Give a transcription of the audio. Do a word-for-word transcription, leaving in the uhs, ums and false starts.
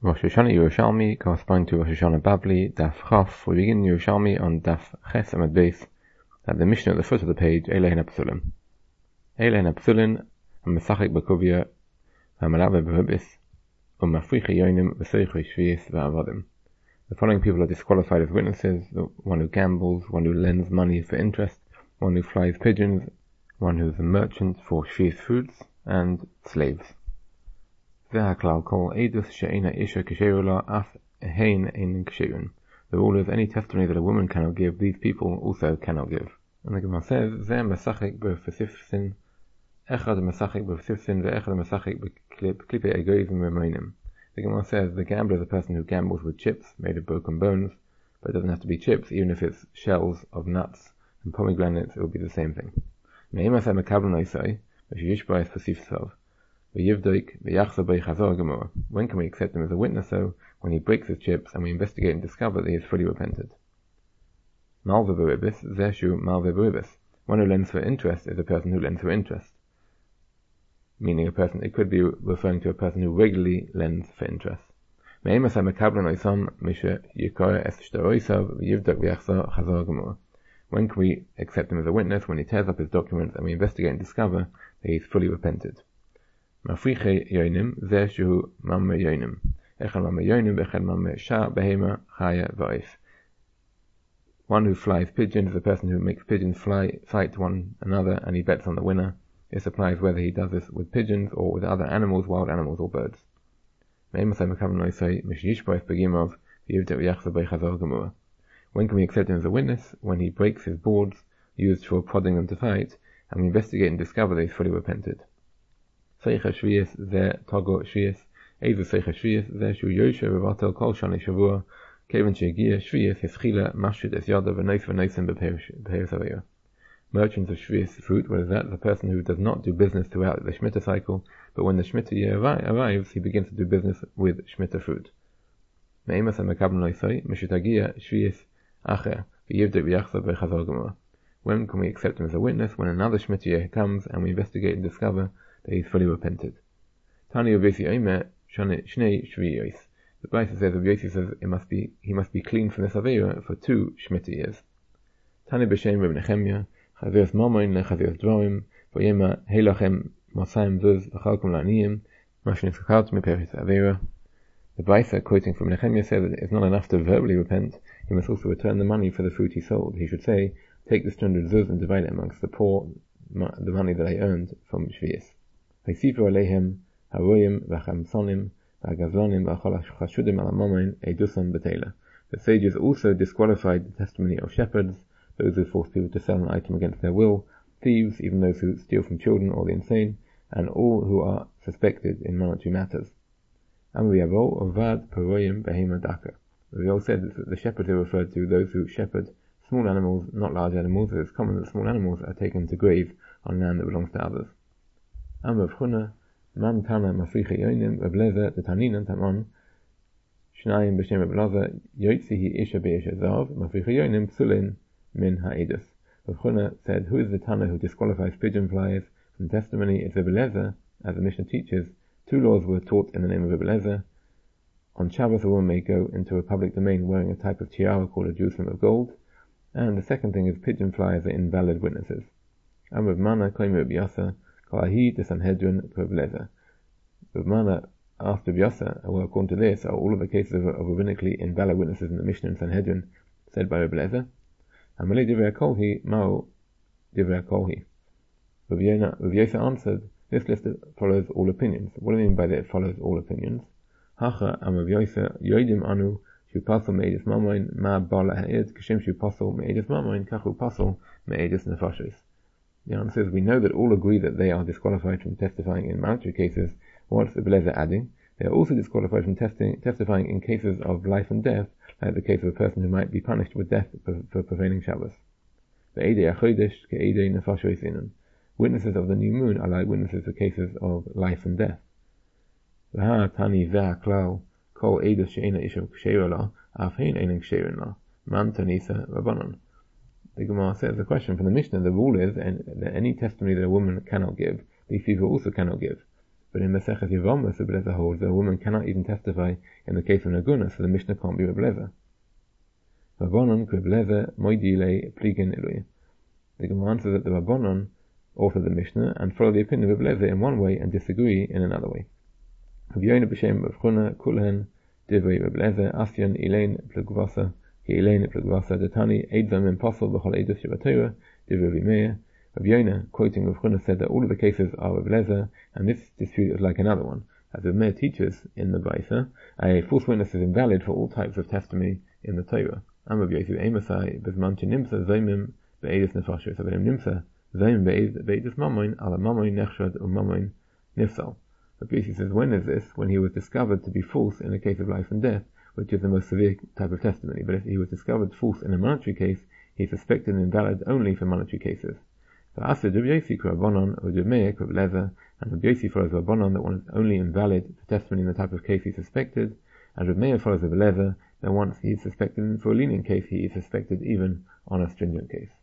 Rosh Hashanah Yerushalmi corresponding to Rosh Hashanah Babli, Daf Chaf. We begin Yerushalmi on Daf Ches Amud Beis, at the Mishnah at the foot of the page, Eilein HaPsulim. Eilein HaPsulim, HaMesachik B'Kuvia, HaMalave B'Hubis, U'Mafrichi Yonim, V'Seichri Shvius V'Avadim. The following people are disqualified as witnesses: the one who gambles, one who lends money for interest, one who flies pigeons, one who is a merchant for Shvius fruits, and slaves. The rule is any testimony that a woman cannot give, these people also cannot give. And the Gemara says, the Gemara says the gambler is a person who gambles with chips made of broken bones, but it doesn't have to be chips. Even if it's shells of nuts and pomegranates, it will be the same thing. When can we accept him as a witness? So when he breaks his chips and we investigate and discover that he is fully repented. One who lends for interest is a person who lends for interest, meaning a person, it could be referring to a person who regularly lends for interest. When can we accept him as a witness? When he tears up his documents and we investigate and discover that he is fully repented. Mafriche yonim, zeh shehu mamme yonim. Echad mamme yonim, echad mamme shah behema chaya v'oif. One who flies pigeons is a person who makes pigeons fly, fight one another, and he bets on the winner. This applies whether he does this with pigeons or with other animals, wild animals or birds. When can we accept him as a witness? When he breaks his boards used for prodding them to fight, and we investigate and discover that he is fully repented. Seicha Shvius, Zeh Togo Shvius, Eizu Seicha Shvius, Zeh Shu Yoshe Revatel Kol Shani Shavua, Kevin Shegia Shvius, Hischila, Mashid Es Yada, V'Nois V'Noisim B'Peir Savaya. Merchants of Shvius fruit, what is that? The person who does not do business throughout the Shemitah cycle, but when the Shemitah year arrives, he begins to do business with Shemitah fruit. Me'emas HaMekabel Noisai, Meshutagia Shvius Acher, V'Yivdek V'Yachsa V'Chazor Gemara. When can we accept him as a witness? When another Shemitah year comes and we investigate and discover that he is fully repented. Tani of Yosi Omer Shnei Shviyos. The Brisa says of Yosi says it must be he must be clean from this Aveira for two Shemitah years. Tani b'Shem Reb Nechemya Chazios Momon leChazios Dvorim V'Yema Heilachem Mosayim Zuz V'Chalkom La'aniyim Mashnis Chalt Meperis Aveira. The Brisa, quoting from Nechemya, says that it's not enough to verbally repent. He must also return the money for the fruit he sold. He should say, "Take this two hundred zuz and divide it amongst the poor, the money that I earned from Shviyos." The sages also disqualified the testimony of shepherds, those who force people to sell an item against their will, thieves, even those who steal from children or the insane, and all who are suspected in monetary matters. Raviol said that the shepherds are referred to those who shepherd small animals, not large animals. It is common that small animals are taken to graze on land that belongs to others. Am Rav Chuna, Man Tana Mafriche Yonim, Rav Lezer, the Tanina Tamon, Shnayim B'Shem Rav Lezer, Yotzihi Isha Be'esha Zav, Mafriche Yonim, Psulin Min Ha'edus. Rav Chuna said, who is the Tana who disqualifies pigeon flies from testimony? It's Rav Lezer. As the Mishnah teaches, two laws were taught in the name of Rav Lezer. On Shabbos, a woman may go into a public domain wearing a type of tiara called a Jerusalem of gold. And the second thing is pigeon flies are invalid witnesses. Am Rav Mana, claiming Rav Yasa, Kalahi the Sanhedrin Rav Lezer. Rav Mana asked Rav Yasa, well, according to this, are all of the cases of, of rabbinically invalid witnesses in the Mishnah and Sanhedrin said by Rav Lezer? Amalei Divrei Kolhi, Mao Divrei Kolhi. Rav Yasa answered, this list follows all opinions. What do I mean by that it follows all opinions? Hacha am Rav Yasa, Yoidim Anu, Shu Pasal Me'edus Mamoin, Ma Bala Ha'ed, Kashem Shu Pasal Me'edus Mamoin, Kachu Pasal Me'edus Nefashis. The answer is, we know that all agree that they are disqualified from testifying in monetary cases. What's Rav Lezer adding? They are also disqualified from testing, testifying in cases of life and death, like the case of a person who might be punished with death for, for profaning Shabbos. Witnesses of the new moon are like witnesses for cases of life and death. The Gemara says the question from the Mishnah, the rule is and that any testimony that a woman cannot give, these people also cannot give. But in Masechet Yevamos, Rebbe Lezer holds that a woman cannot even testify in the case of Naguna, so the Mishnah can't be Rebbe Lezer. Rabbanon Rebbe Lezer moidile pligin elui. The Gemara answers that the Rabbanon author the Mishnah and follow the opinion of Rebbe Lezer in one way and disagree in another way. Rabbi Yonah b'shem Rav Chuna kulhen divrei Rebbe Lezer asyan ilain plugvasa ki ilain plugvasa datani eid them impossible b'chol eidus shebatorah divrei Rabbi Meir. Rabbi Yonah, quoting Rav Chuna, said that all of the cases are Rebbe Lezer, and this dispute is like another one. As Rabbi Meir teaches in the Brisa, a false witness is invalid for all types of testimony in the Torah. Am Rabbi Yosef Emasai bezman nimsa zoimim be'edus nefashos avenim nimsa zoim be'edus mamoin ala mamoin nechshad u mamoin nifsal. Rabbi Yosef says, when is this? When he was discovered to be false in a case of life and death, which is the most severe type of testimony. But if he was discovered false in a monetary case, he is suspected and invalid only for monetary cases. So Asad Rabbi Yosef Rabbanon or Rabbi Meir Rebbe Lezer, and Rabbi Yosef follows Rabbanon that one is only invalid for testimony in the type of case he is suspected, and Rabbi Meir follows Rebbe Lezer that once he is suspected for a lenient case, he is suspected even on a stringent case.